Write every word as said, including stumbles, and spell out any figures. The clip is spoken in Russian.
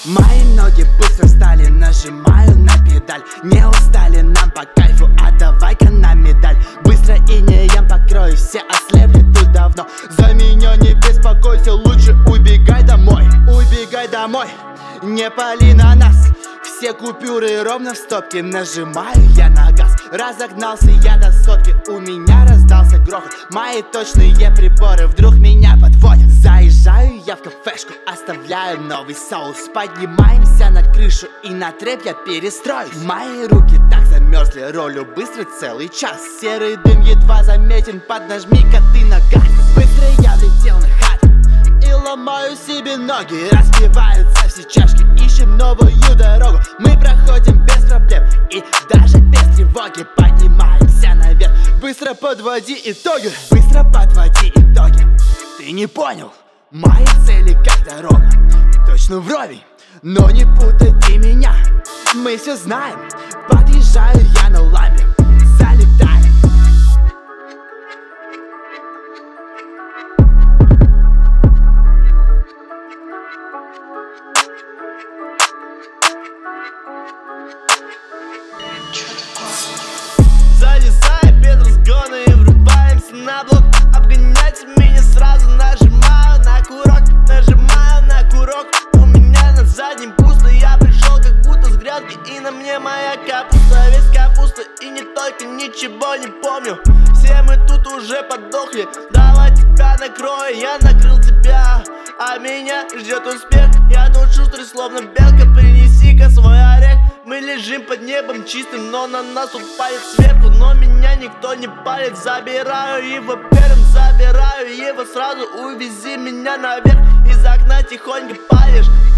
Мои ноги быстро встали, нажимаю на педаль. Не устали, нам по кайфу, а давай-ка на медаль. Быстро и не ем покрою, все ослепли тут давно. За меня не беспокойся, лучше убегай домой. Убегай домой, не пали на нас. Все купюры ровно в стопке, нажимаю я на газ. Разогнался я до сотки, у меня раздался грохот. Мои точные приборы вдруг меня подводят. Заезжаю я в кафешку, оставляю новый соус. Поднимаемся на крышу и на трэп я перестроюсь. Мои руки так замерзли, ролю быстро целый час. Серый дым едва заметен, поднажми-ка ты на газ. Быстро я влетел на хату и ломаю себе ноги. Разбиваются все чашки, ищем новую дорогу. Мы проходим без проблем и даже без тревоги. Поднимаемся наверх, быстро подводи итоги. Быстро подводи итоги. Ты не понял, мои цели как дорога, точно вровень, но не путай ты меня. Мы все знаем, подъезжаю я на ламбе, залетаем. Залезая без разгона и врубаемся на блок. Обгоняйте меня сразу, нажимаю на курок. Нажимаю на курок, у меня на заднем пусто. Я пришел как будто с грядки, и на мне моя капуста. Весь капуста и не только, ничего не помню. Все мы тут уже подохли, давай тебя накрою. Я накрыл тебя, а меня ждет успех. Я тут шустрый, словно белка, принеси-ка свой орех. Мы лежим под небом чистым, но на нас упадет сверху. Но меня никто не палит, забираю его первым. Забираю его сразу, увези меня наверх. Из окна тихонько палишь,